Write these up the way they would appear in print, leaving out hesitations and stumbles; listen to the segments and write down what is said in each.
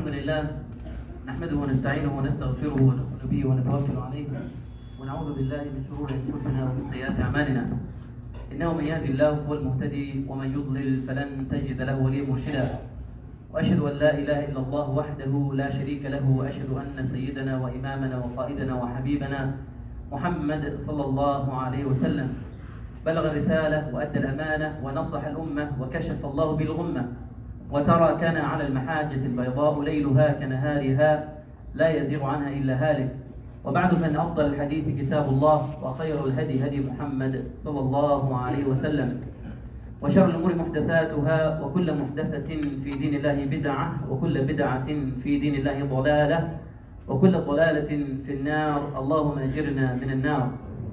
الحمد لله نحمده ونستعينه ونستغفره ونؤمن به ونتوكل عليه ونعوذ بالله من شرور انفسنا ومن سيئات اعمالنا. انه من يهدي الله فهو المهتدي ومن يضلل فلن تجد له وليا مرشدا. واشهد ان لا اله الا الله وحده لا شريك له واشهد ان سيدنا وامامنا وقائدنا وحبيبنا محمد صلى الله عليه وسلم بلغ الرساله وادى الامانه ونصح الامه وكشف الله به الغمه وترى كان على المحاجة البيضاء ليلها كنهارها لا يزيغ عنها إلا هالك. وبعد فإن أفضل الحديث كتاب الله وخير الهدي هدي محمد صلى الله عليه وسلم وشر الأمور محدثاتها وكل محدثة في دين الله بدعة وكل بدعة في دين الله ضلالة وكل ضلالة في النار. اللهم أجرنا من النار.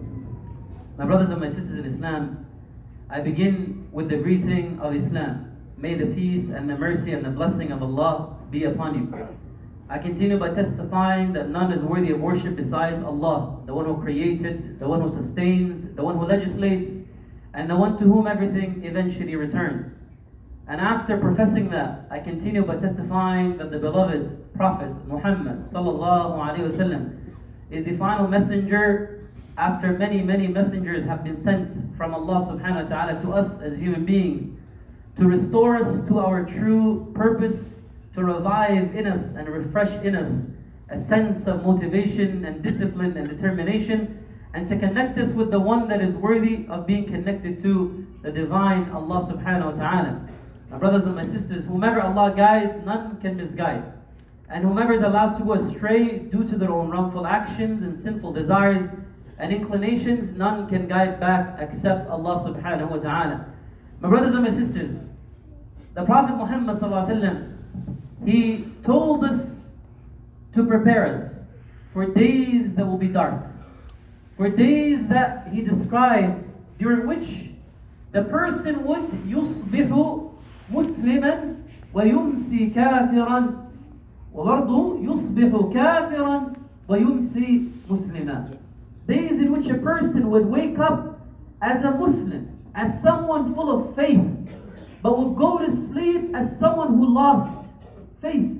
My brothers and my sisters in Islam, I begin with the greeting of Islam. May the peace and the mercy and the blessing of Allah be upon you. I continue by testifying that none is worthy of worship besides Allah, the one who created, the one who sustains, the one who legislates, and the one to whom everything eventually returns. And after professing that, I continue by testifying that the beloved Prophet Muhammad sallallahu alaihi wasallam is the final messenger after many messengers have been sent from Allah subhanahu wa ta'ala to us as human beings, to restore us to our true purpose, to revive in us and refresh in us a sense of motivation and discipline and determination, and to connect us with the one that is worthy of being connected to, the divine Allah subhanahu wa ta'ala. My brothers and my sisters, whomever Allah guides, none can misguide. And whomever is allowed to go astray due to their own wrongful actions and sinful desires and inclinations, none can guide back except Allah subhanahu wa ta'ala. My brothers and my sisters, the Prophet Muhammad sallallahu alaihi wasallam, he told us to prepare us for days that will be dark, for days that he described during which the person would يصبح مسلما ويمسي كافرا وبرضه يصبح كافرا ويمسي مسلما. Days in which a person would wake up as a Muslim, as someone full of faith, but would go to sleep as someone who lost faith.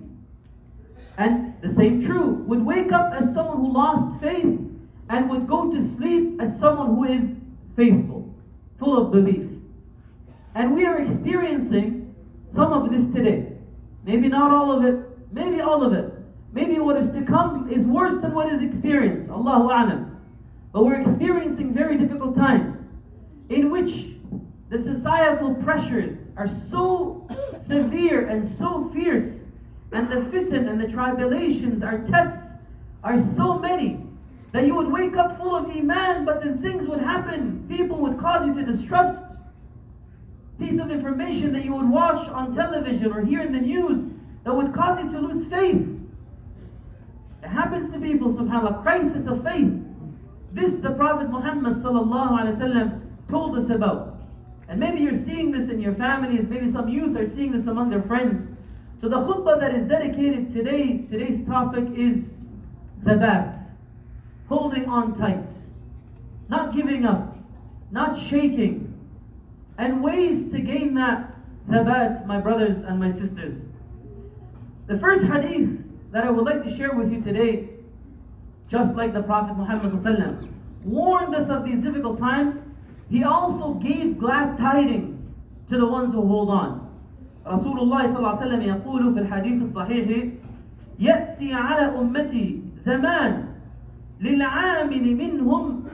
And the same true, would wake up as someone who lost faith and would go to sleep as someone who is faithful, full of belief. And we are experiencing some of this today. Maybe not all of it, maybe all of it. Maybe what is to come is worse than what is experienced. Allahu A'lam. But we're experiencing very difficult times in which the societal pressures are so severe and so fierce, and the fitan and the tribulations, our tests are so many, that you would wake up full of iman, but then things would happen. People would cause you to distrust. Piece of information that you would watch on television or hear in the news that would cause you to lose faith. It happens to people, subhanAllah, crisis of faith. This the Prophet Muhammad sallallahu alaihi wasallam told us about. And maybe you're seeing this in your families, maybe some youth are seeing this among their friends. So the khutbah that is dedicated today, today's topic is thabat, holding on tight, not giving up, not shaking, and ways to gain that thabat, my brothers and my sisters. The first hadith that I would like to share with you today, just like the Prophet Muhammad ﷺ warned us of these difficult times, he also gave glad tidings to the ones who hold on. Rasulullah sallallahu alaihi wasallam يقول في الحديث الصحيح يأتي على أمتي زمان للعامل منهم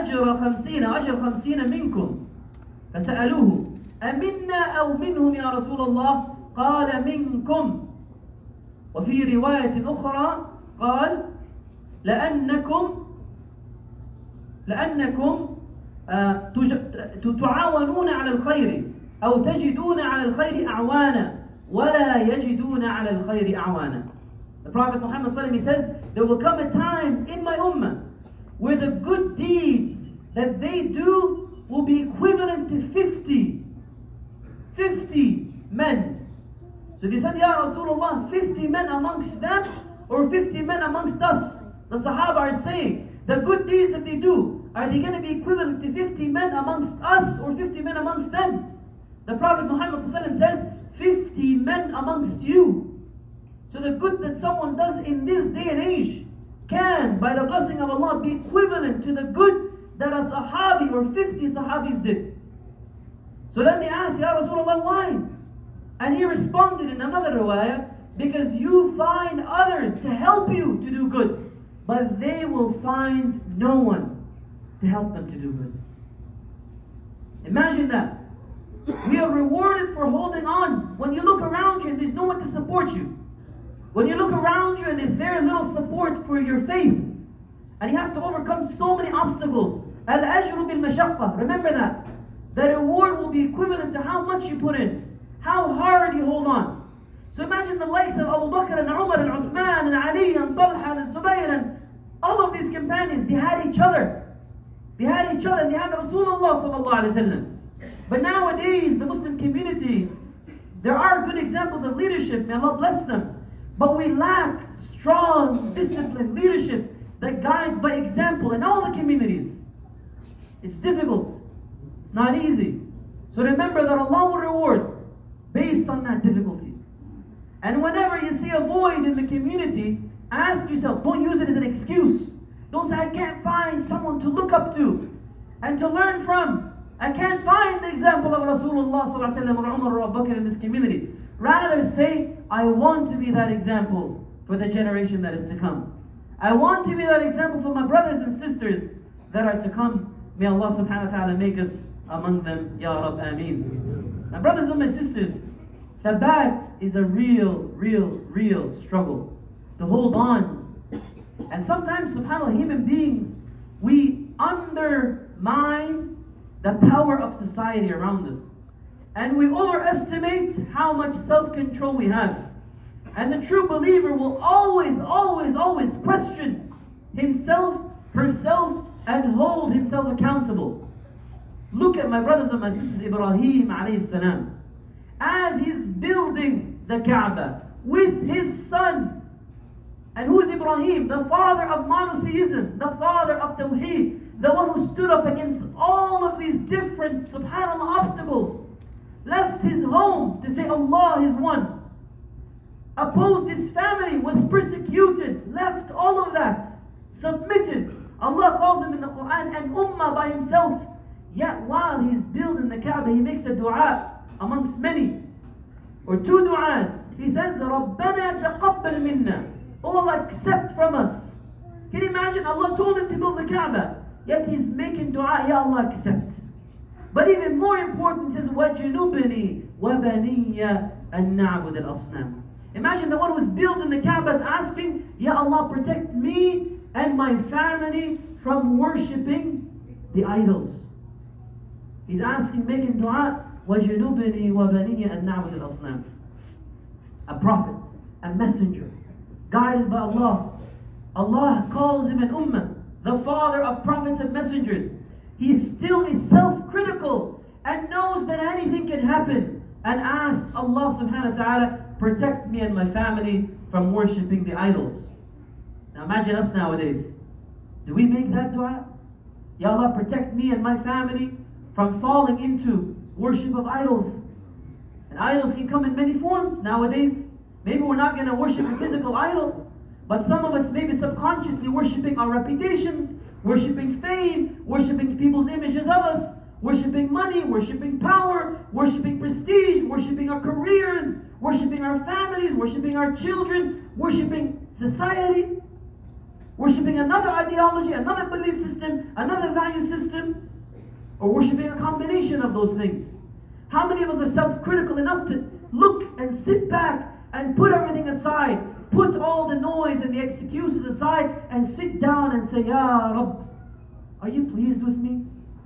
أجر 50 منكم فسألوه أمنا أو منهم يا رسول الله قال منكم وفي رواية أخرى قال لأنكم تعاونون على الخير أو تجدون على الخير أعوانا ولا يجدون على الخير أعوانا. The Prophet Muhammad sallallahu alaihi wasallam, he says, there will come a time in my ummah where the good deeds that they do will be equivalent to 50 men. So they said, Ya Rasulullah, 50 men amongst them or 50 men amongst us? The Sahaba are saying, the good deeds that they do, are they going to be equivalent to 50 men amongst us or 50 men amongst them? The Prophet Muhammad says, 50 men amongst you. So So the good that someone does in this day and age can, by the blessing of Allah, be equivalent to the good that a Sahabi or 50 Sahabis did. So then they asked, Ya Rasulullah, why? And he responded in another riwayah, because you find others to help you to do good, but they will find no one to help them to do good. Imagine that. We are rewarded for holding on. When you look around you and there's no one to support you. When you look around you and there's very little support for your faith, and you have to overcome so many obstacles. Al-ajru bil-mashaqqa. Remember that. The reward will be equivalent to how much you put in, how hard you hold on. So imagine the likes of Abu Bakr and Umar and Uthman and Ali and Talha and Zubayr and all of these companions. They had each other. They had each other and they had Rasulullah sallallahu alaihi wasallam. But nowadays, the Muslim community, there are good examples of leadership. May Allah bless them. But we lack strong, disciplined leadership that guides by example in all the communities. It's difficult. It's not easy. So remember that Allah will reward based on that difficulty. And whenever you see a void in the community, ask yourself, don't use it as an excuse. Don't say, I can't find someone to look up to and to learn from. I can't find the example of Rasulullah sallallahu alaihi wasallam or Umar or Abu Bakr in this community. Rather say, I want to be that example for the generation that is to come. I want to be that example for my brothers and sisters that are to come. May Allah subhanahu wa ta'ala make us among them. Ya Rab, Ameen. My brothers and my sisters, Thabat is a real struggle to hold on. And sometimes, subhanAllah, human beings, we undermine the power of society around us. And we overestimate how much self-control we have. And the true believer will always question himself, herself, and hold himself accountable. Look at my brothers and my sisters, Ibrahim alayhi salam. As he's building the Kaaba with his son. And who is Ibrahim? The father of monotheism, the father of Tawheed, the one who stood up against all of these different, subhanAllah, obstacles. Left his home to say Allah is one. Opposed his family, was persecuted, left all of that, submitted. Allah calls him in the Quran an ummah by himself. Yet while he's building the Kaaba, he makes a dua amongst many, or two du'as. He says, رَبَّنَا تَقَبَّلْ مِنَّا. Oh Allah, accept from us. Can you imagine? Allah told him to build the Kaaba, yet he's making dua, Ya Allah, accept. But even more important is وَجُنُبْنِي وَبَنِيَّ أَن نَعْبُدَ الْأَصْنَامِ. Imagine the one who's building the Kaaba is asking, Ya Allah, protect me and my family from worshipping the idols. He's asking, making dua, وَجُنُبْنِي وَبَنِيَّ أَن نَعْبُدَ الْأَصْنَامِ. A prophet, a messenger, guided by Allah. Allah calls him an ummah, the father of prophets and messengers. He still is self-critical and knows that anything can happen and asks Allah subhanahu wa ta'ala, protect me and my family from worshipping the idols. Now imagine us nowadays. Do we make that dua? Ya Allah, protect me and my family from falling into worship of idols. And idols can come in many forms nowadays. Maybe we're not going to worship a physical idol, but some of us maybe subconsciously worshiping our reputations, worshiping fame, worshiping people's images of us, worshiping money, worshiping power, worshiping prestige, worshiping our careers, worshiping our families, worshiping our children, worshiping society, worshiping another ideology, another belief system, another value system, or worshiping a combination of those things. How many of us are self-critical enough to look and sit back and put everything aside, put all the noise and the excuses aside, and sit down and say, Ya Rabb, are you pleased with me?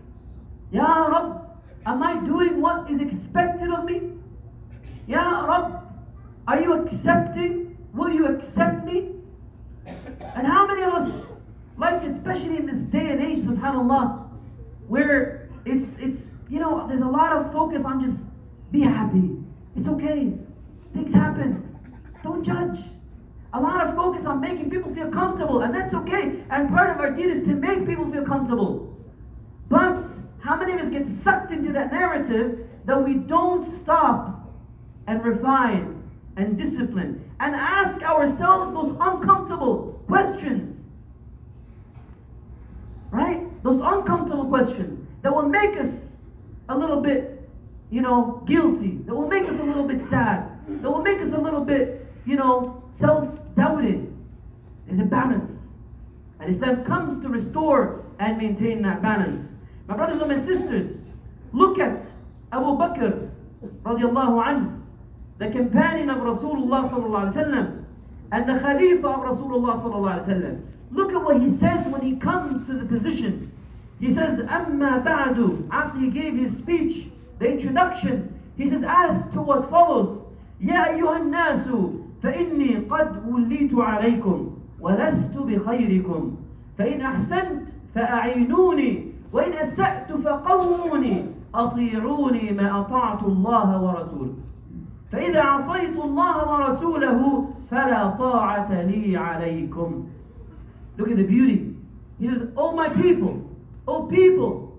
Ya Rabb, am I doing what is expected of me? Ya Rabb, are you accepting? Will you accept me? And how many of us, like especially in this day and age, subhanAllah, where it's you know, there's a lot of focus on just be happy. It's okay. Things happen. Don't judge. A lot of focus on making people feel comfortable, and that's okay. And part of our deen is to make people feel comfortable. But how many of us get sucked into that narrative that we don't stop and refine and discipline, and ask ourselves those uncomfortable questions. Right? Those uncomfortable questions that will make us a little bit, guilty, that will make us a little bit sad, that will make us a little bit, self-doubting. There's a balance. And Islam comes to restore and maintain that balance. My brothers and my sisters, look at Abu Bakr radiallahu anhu, the companion of Rasulullah sallallahu alaihi wasallam, and the Khalifa of Rasulullah sallallahu alaihi wasallam. Look at what he says when he comes to the position. He says, "Amma ba'du." After he gave his speech, the introduction, he says, as to what follows, "Ya ayyuhan nasu, فإني قد وليت عليكم ولست بخيركم فإن أحسنت فأعينوني وإن أسأت فقوموني أطيعوني ما أطعت الله ورسوله فإذا عصيت الله ورسوله فلا طاعة لي عليكم." Look at the beauty. He says, "Oh my people, oh people,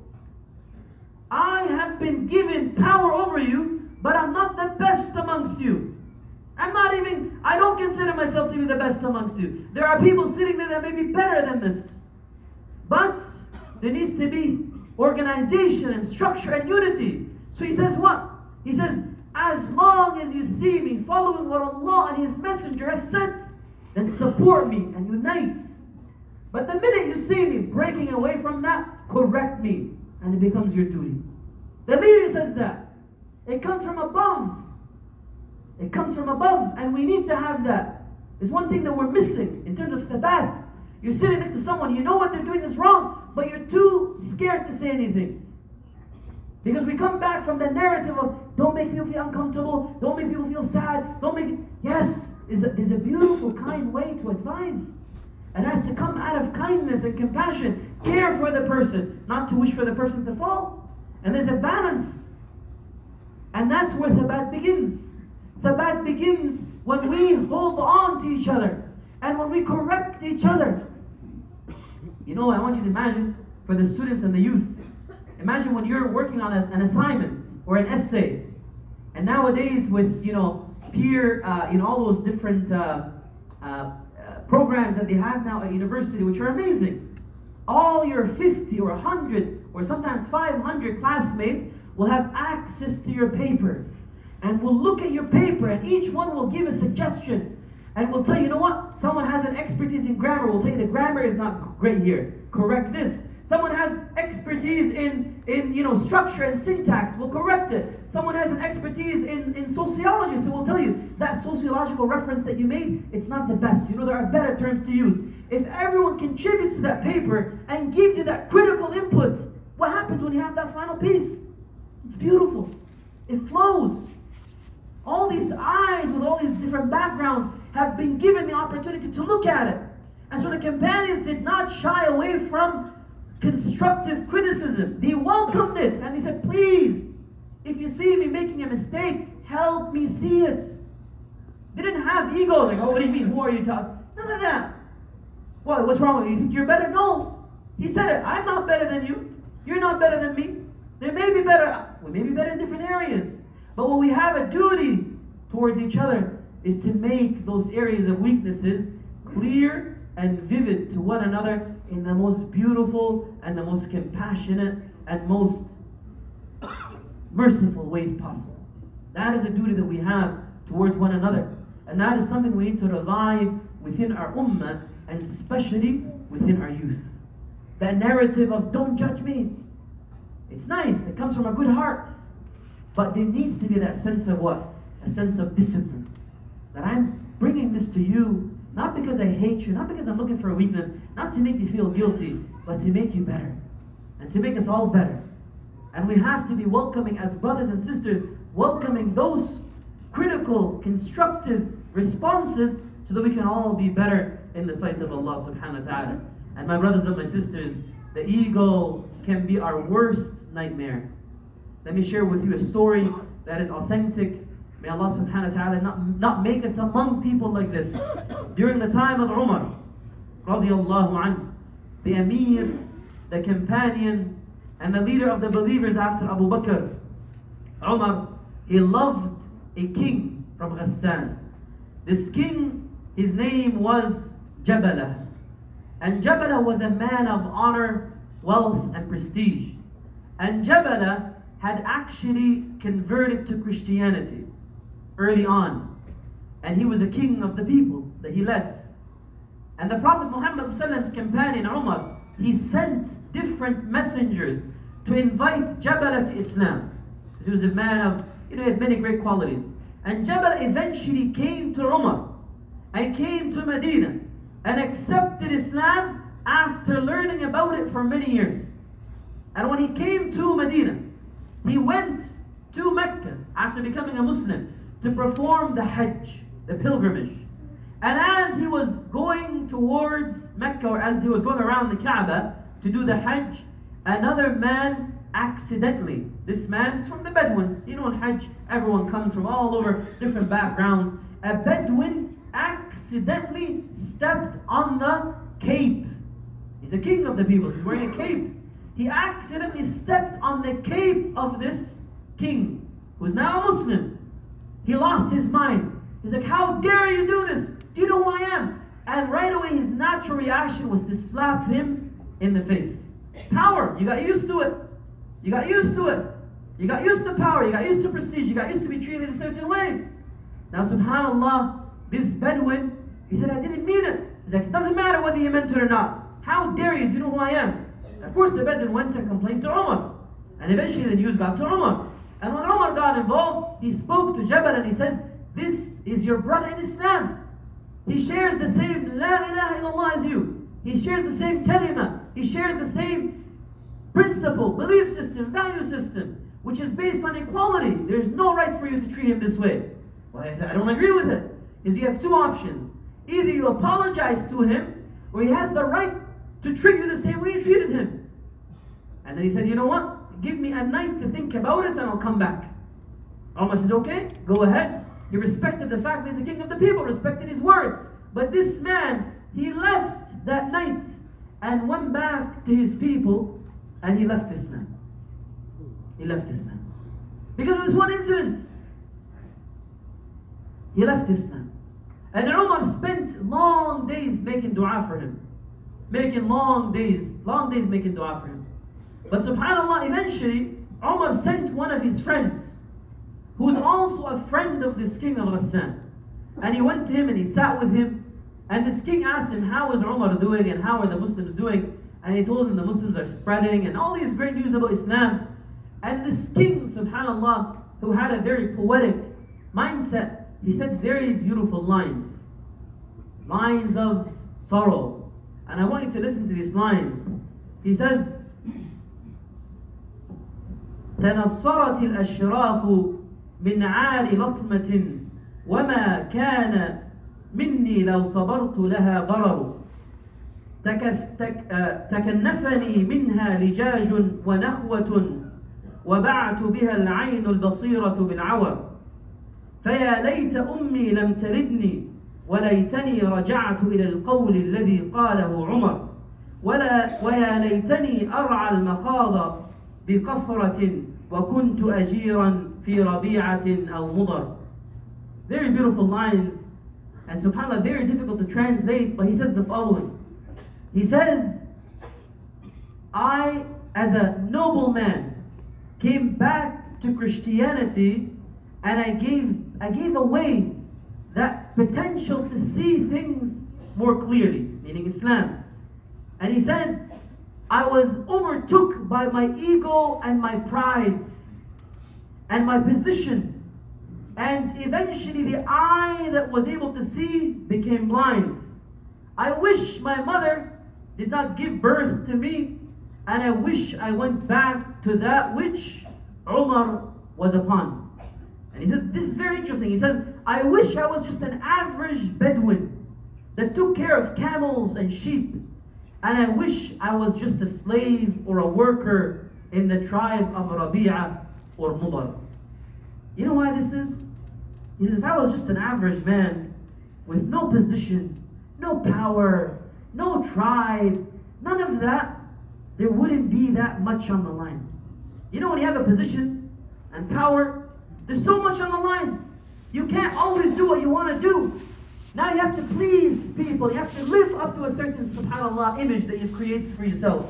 I have been given power over you, but I'm not the best amongst you. I don't consider myself to be the best amongst you. There are people sitting there that may be better than this. But there needs to be organization and structure and unity." So he says what? He says, as long as you see me following what Allah and His Messenger have said, then support me and unite. But the minute you see me breaking away from that, correct me, and it becomes your duty. The leader says that. It comes from above. It comes from above, and we need to have that. It's one thing that we're missing in terms of thabat. You're sitting next to someone, you know what they're doing is wrong, but you're too scared to say anything. Because we come back from the narrative of, don't make people feel uncomfortable, don't make people feel sad, yes, there's a beautiful, kind way to advise. It has to come out of kindness and compassion, care for the person, not to wish for the person to fall. And there's a balance. And that's where thabat begins. Thabat begins when we hold on to each other and when we correct each other. I want you to imagine, for the students and the youth, imagine when you're working on an assignment or an essay, and nowadays with peer, all those different programs that they have now at university, which are amazing. All your 50 or 100 or sometimes 500 classmates will have access to your paper, and will look at your paper, and each one will give a suggestion, and will tell you, what? Someone has an expertise in grammar, will tell you the grammar is not great here. Correct this. Someone has expertise in structure and syntax, will correct it. Someone has an expertise in sociology, so will tell you that sociological reference that you made, it's not the best. There are better terms to use. If everyone contributes to that paper and gives you that critical input, what happens when you have that final piece? It's beautiful. It flows. All these eyes with all these different backgrounds have been given the opportunity to look at it. And so the companions did not shy away from constructive criticism. They welcomed it, and they said, please, if you see me making a mistake, help me see it. They didn't have egos, like, what do you mean, who are you talking? None of that. Well, what's wrong with you? You think you're better? No. He said it, I'm not better than you. You're not better than me. They may be better, we may be better in different areas. But what we have a duty towards each other is to make those areas of weaknesses clear and vivid to one another in the most beautiful and the most compassionate and most merciful ways possible. That is a duty that we have towards one another. And that is something we need to revive within our ummah, and especially within our youth. That narrative of don't judge me. It's nice, it comes from a good heart. But there needs to be that sense of what? A sense of discipline. That I'm bringing this to you, not because I hate you, not because I'm looking for a weakness, not to make you feel guilty, but to make you better. And to make us all better. And we have to be welcoming as brothers and sisters, welcoming those critical, constructive responses so that we can all be better in the sight of Allah subhanahu wa ta'ala. And my brothers and my sisters, the ego can be our worst nightmare. Let me share with you a story that is authentic. May Allah subhanahu wa ta'ala not make us among people like this. During the time of Umar, radiallahu anhu, the Amir, the companion, and the leader of the believers after Abu Bakr, Umar, he loved a king from Ghassan. This king, his name was Jabala. And Jabala was a man of honor, wealth, and prestige. And Jabala had actually converted to Christianity early on. And he was a king of the people that he led. And the Prophet Muhammad's companion Umar, he sent different messengers to invite Jabala to Islam. Because he was a man of, he had many great qualities. And Jabala eventually came to Umar and came to Medina and accepted Islam after learning about it for many years. And when he came to Medina, he went to Mecca after becoming a Muslim to perform the Hajj, the pilgrimage. And as he was going towards Mecca, or as he was going around the Kaaba to do the Hajj, another man accidentally, this man is from the Bedouins. You know, in Hajj, everyone comes from all over different backgrounds. A Bedouin accidentally stepped on the cape. He's a king of the people, he's wearing a cape. He accidentally stepped on the cape of this king, who's now a Muslim. He lost his mind. He's like, how dare you do this? Do you know who I am? And right away his natural reaction was to slap him in the face. Power, you got used to it. You got used to it. You got used to power, you got used to prestige, you got used to be treated a certain way. Now subhanAllah, this Bedouin, he said, I didn't mean it. He's like, it doesn't matter whether you meant it or not. How dare you? Do you know who I am? Of course the Bedouin went and complained to Umar. And eventually the news got to Umar. And when Umar got involved, he spoke to Jabal and he says, this is your brother in Islam. He shares the same La ilaha illallah as you. He shares the same kalima. He shares the same principle, belief system, value system, which is based on equality. There's no right for you to treat him this way. Well, I said, I don't agree with it. Because you have two options. Either you apologize to him, or he has the right to treat you the same way you treated him. And then he said, you know what? Give me a night to think about it and I'll come back. Umar says, okay, go ahead. He respected the fact that he's the king of the people, respected his word. But this man, he left that night and went back to his people and he left Islam. He left Islam. Because of this one incident. He left Islam. And Umar spent long days making dua for him. Making long days making dua for him. But subhanAllah, eventually, Umar sent one of his friends, who's also a friend of this king of Ghassan. And he went to him and he sat with him. And this king asked him, how is Umar doing and how are the Muslims doing? And he told him the Muslims are spreading and all these great news about Islam. And this king, subhanAllah, who had a very poetic mindset, he said very beautiful lines. Lines of sorrow. And I want you to listen to these lines. He says, تنصرت الأشراف من عار لطمة وما كان مني لو صبرت لها ضرر تكنفني منها لجاج ونخوة وبعت بها العين البصيرة بالعور فيا ليت أمي لم تلدني وليتني رجعت إلى القول الذي قاله عمر ويا ليتني أرعى المخاض بقفرة وكنت أجيرا في ربيعة أو مضر. Very beautiful lines, and subhanAllah, very difficult to translate, but he says the following. He says, I, as a noble man, came back to Christianity and I gave away that potential to see things more clearly, meaning Islam. And he said, I was overtook by my ego and my pride and my position. And eventually the eye that was able to see became blind. I wish my mother did not give birth to me, and I wish I went back to that which Umar was upon. And he said, this is very interesting. He says, I wish I was just an average Bedouin that took care of camels and sheep. And I wish I was just a slave or a worker in the tribe of Rabi'a or Mudar. You know why this is? He says, if I was just an average man with no position, no power, no tribe, none of that, there wouldn't be that much on the line. You know, when you have a position and power, there's so much on the line. You can't always do what you want to do. Now you have to please people. You have to live up to a certain, subhanAllah, image that you've created for yourself.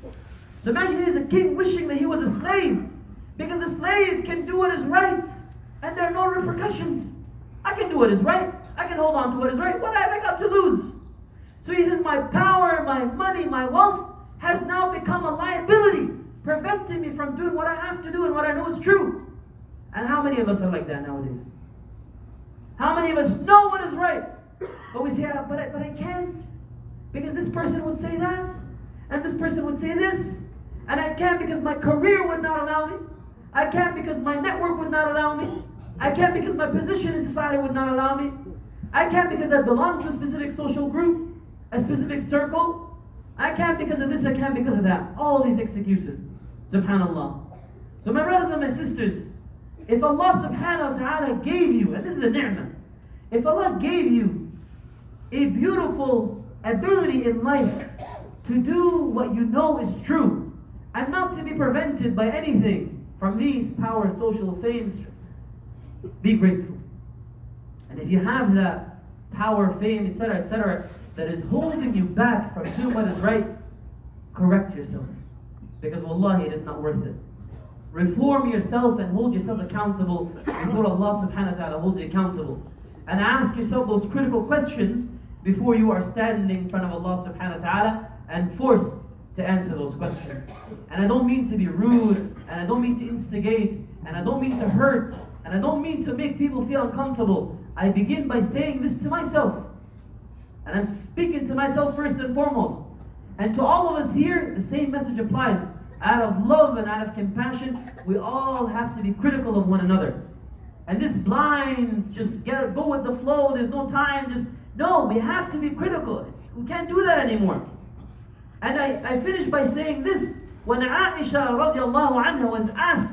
So imagine he's a king wishing that he was a slave. Because the slave can do what is right. And there are no repercussions. I can do what is right. I can hold on to what is right. What have I got to lose? So he says, my power, my money, my wealth has now become a liability, preventing me from doing what I have to do and what I know is true. And how many of us are like that nowadays? How many of us know what is right? But we say, but I can't. Because this person would say that. And this person would say this. And I can't because my career would not allow me. I can't because my network would not allow me. I can't because my position in society would not allow me. I can't because I belong to a specific social group, a specific circle. I can't because of this, I can't because of that. All these excuses. Subhanallah. So my brothers and my sisters, if Allah subhanahu wa ta'ala gave you, and this is a ni'mah, if Allah gave you a beautiful ability in life to do what you know is true, and not to be prevented by anything from these power, social fame, be grateful. And if you have that power, fame, etc., that is holding you back from doing what is right, correct yourself. Because wallahi, it is not worth it. Reform yourself and hold yourself accountable before Allah subhanahu wa ta'ala holds you accountable. And ask yourself those critical questions before you are standing in front of Allah subhanahu wa ta'ala and forced to answer those questions. And I don't mean to be rude, and I don't mean to instigate, and I don't mean to hurt, and I don't mean to make people feel uncomfortable. I begin by saying this to myself. And I'm speaking to myself first and foremost. And to all of us here, the same message applies. Out of love and out of compassion, we all have to be critical of one another. And this blind, just go with the flow, there's no time, no, we have to be critical. We can't do that anymore. And I finish by saying this. When Aisha radiallahu anha was asked,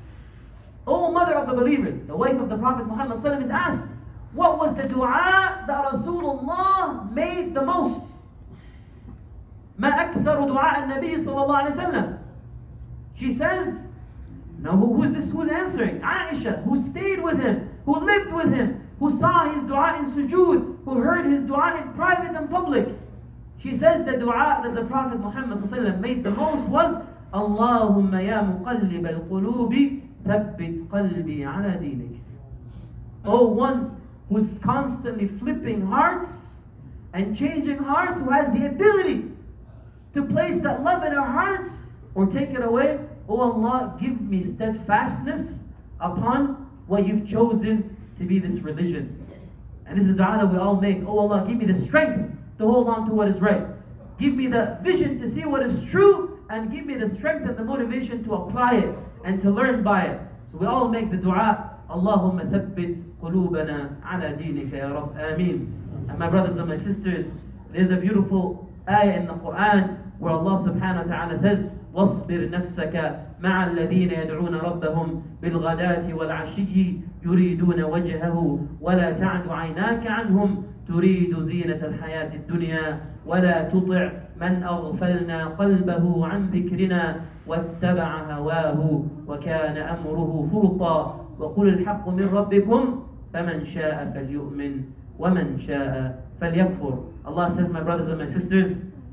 O mother of the believers, the wife of the Prophet Muhammad sallallahu alaihi wasallam, is asked, what was the dua that Rasulullah made the most? ما أكثر دعاء النبي صلى الله عليه وسلم. She says, now who's this? Who's answering? Aisha, who stayed with him, who lived with him, who saw his dua in sujood, who heard his dua in private and public. She says the dua that the Prophet Muhammad sallallahu alaihi wasallam made the most was, Allahumma ya muqallib al-qulubi thabbit qalbi ala dinik. Oh, one who's constantly flipping hearts and changing hearts, who has the ability to place that love in our hearts or take it away. Oh Allah, give me steadfastness upon what you've chosen to be this religion. And this is the dua that we all make. Oh Allah, give me the strength to hold on to what is right. Give me the vision to see what is true, and give me the strength and the motivation to apply it and to learn by it. So we all make the dua, Allahumma thabbit qulubana ala dinika ya Rabb, Ameen. And my brothers and my sisters, there's a beautiful ayah in the Quran where Allah subhanahu wa ta'ala says, واصبر نفسك مع الذين يدعون ربهم بالغداة والعشي يريدون وجهه ولا تعد عيناك عنهم تريد زينة الحياة الدنيا ولا تطع من أغفلنا قلبه عن ذكرنا واتبع هواه وكان أمره فرطا وقل الحق من ربكم فمن شاء فليؤمن ومن شاء فليكفر. Allah says, my brothers and my sisters,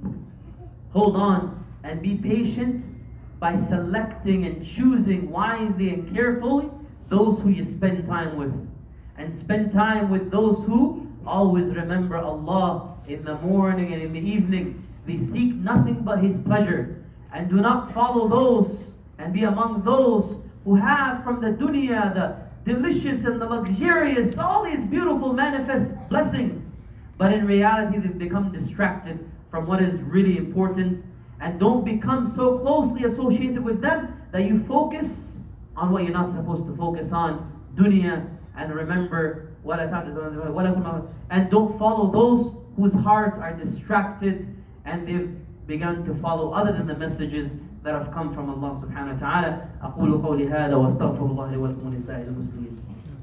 hold on and be patient by selecting and choosing wisely and carefully those who you spend time with. And spend time with those who always remember Allah in the morning and in the evening. They seek nothing but His pleasure. And do not follow those and be among those who have from the dunya the delicious and the luxurious, all these beautiful manifest blessings. But in reality, they've become distracted from what is really important. And don't become so closely associated with them that you focus on what you're not supposed to focus on, dunya. And remember, and don't follow those whose hearts are distracted and they've begun to follow other than the messages that have come from Allah subhanahu wa ta'ala. أقول قولي هذا وأستغفر الله لي ولكم ولسائر المسلمين.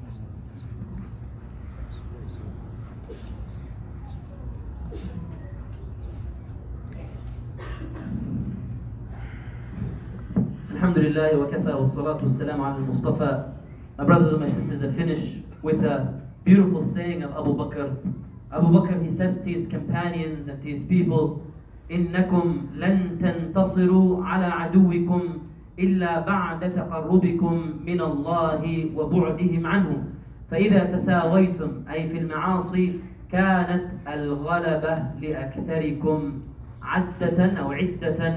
Alhamdulillah wa kafa wa salatu wassalam ala al-Mustafa. My brothers and my sisters, I finish with a beautiful saying of Abu Bakr Abu Bakr, he says to his companions and to his people, إنكم لن تنتصروا على عدوكم إلا بعد تقربكم من الله وبعدهم عنه فإذا تساويتم أي في المعاصي كانت الغلبة لأكثركم عدة أو عدة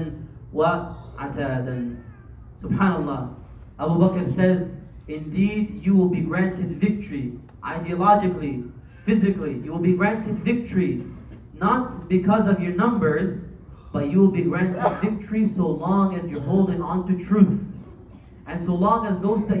وعتادا. Subhanallah. Abu Bakr says, indeed you will be granted victory ideologically, physically. You will be granted victory not because of your numbers, but you will be granted victory so long as you're holding on to truth, and so long as those that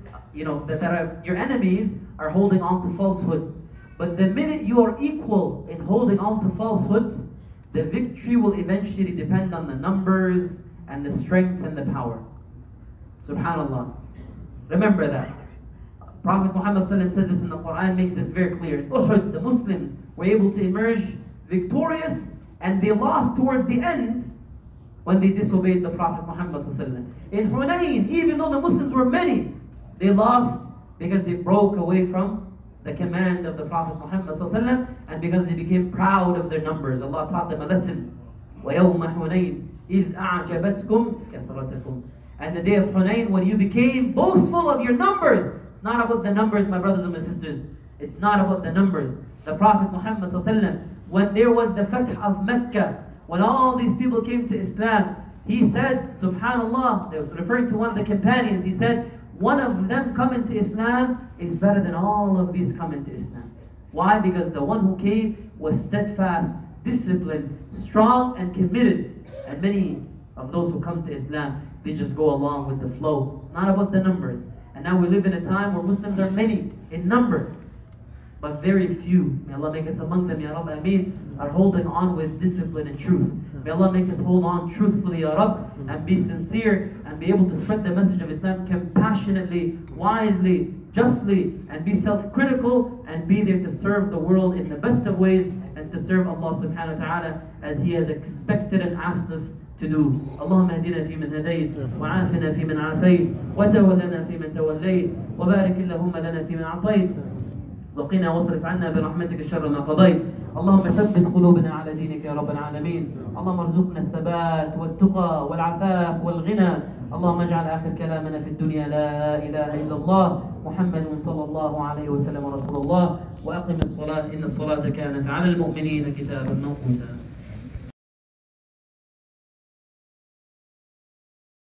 that are your enemies are holding on to falsehood. But the minute you are equal in holding on to falsehood, the victory will eventually depend on the numbers and the strength and the power. Subhanallah. Remember that. Prophet Muhammad says this in the Quran, makes this very clear. In Uhud, the Muslims were able to emerge victorious, and they lost towards the end when they disobeyed the Prophet Muhammad. In Hunayn, even though the Muslims were many, they lost because they broke away from the command of the Prophet Muhammad and because they became proud of their numbers. Allah taught them a lesson. وَيَوْمَ حُنَيْنٍ إِذْ أَعْجَبَتْكُمْ كَثْرَتَكُمْ. And the day of Hunayn, when you became boastful of your numbers. It's not about the numbers, my brothers and my sisters. It's not about the numbers. The Prophet Muhammad ﷺ, when there was the Fath of Mecca, when all these people came to Islam, he said, subhanallah, they was referring to one of the companions, he said, one of them coming to Islam is better than all of these coming to Islam. Why? Because the one who came was steadfast, disciplined, strong and committed. And many of those who come to Islam, they just go along with the flow. It's not about the numbers. And now we live in a time where Muslims are many in number, but very few, may Allah make us among them, Ya Rabb, Ameen, are holding on with discipline and truth. May Allah make us hold on truthfully, Ya Rabb, and be sincere and be able to spread the message of Islam compassionately, wisely, justly, and be self-critical and be there to serve the world in the best of ways and to serve Allah subhanahu wa ta'ala as He has expected and asked us to do. Allahumma hadina fi man hadayt, wa afina fi man afayt, wa tawallana fi man tawallayt, wa barik Allahumma lana fi man a'tayt, wa qina wasrif anna bi rahmatika sharra ma qadayt. اللهم ثبت قلوبنا على دينك يا رب العالمين. اللهم ارزقنا الثبات والتقى والعفاف والغنى. اللهم اجعل آخر كلامنا في الدنيا لا إله إلا الله محمد صلى الله عليه وسلم رسول الله. وأقم الصلاة إن الصلاة كانت على المؤمنين كتابا موقوتا.